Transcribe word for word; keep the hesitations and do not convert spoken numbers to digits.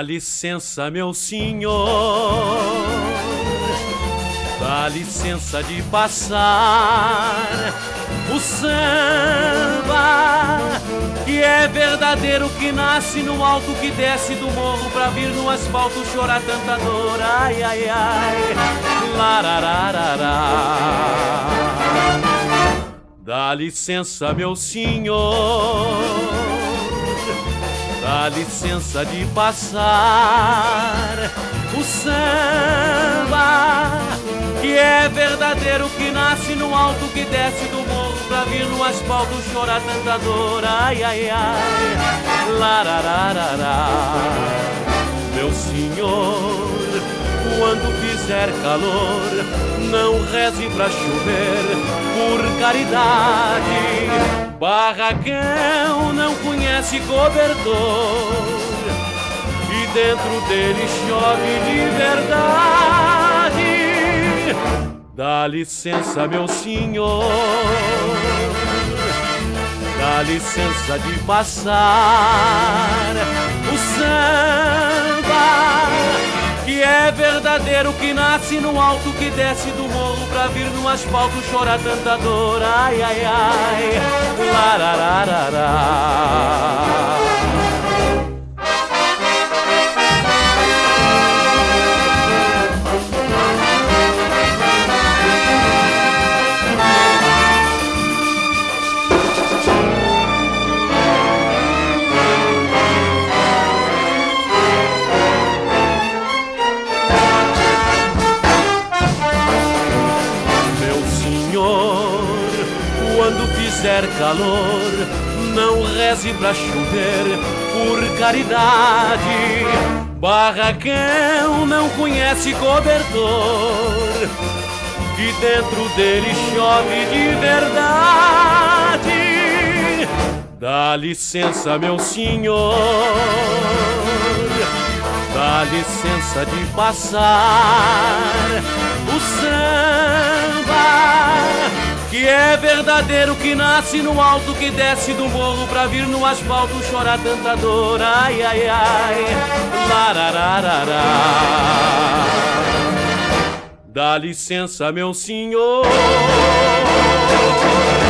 Dá licença, meu senhor, dá licença de passar o samba, que é verdadeiro, que nasce no alto, que desce do morro pra vir no asfalto chorar tanta dor. Ai, ai, ai, larararará. Dá licença, meu senhor, dá licença de passar o samba, que é verdadeiro, que nasce no alto, que desce do morro pra vir no asfalto chorar tanta dor. Ai, ai, ai, larararará. Meu senhor, quando fizer calor, não reze pra chover, por caridade. Barracão não conhece cobertor, e dentro dele chove de verdade. Dá licença, meu senhor, dá licença de passar o samba, que é verdadeiro, que nasce no alto, que desce do morro pra vir no asfalto chorar tanta dor. Ai, ai, ai, larararará. Quando fizer calor, não reze pra chover, por caridade. Barracão não conhece cobertor, e dentro dele chove de verdade. Dá licença, meu senhor, dá licença de passar o samba, que é verdadeiro, que nasce no alto, que desce do morro pra vir no asfalto chorar tanta dor. Ai, ai, ai, larararará. Dá licença, meu senhor.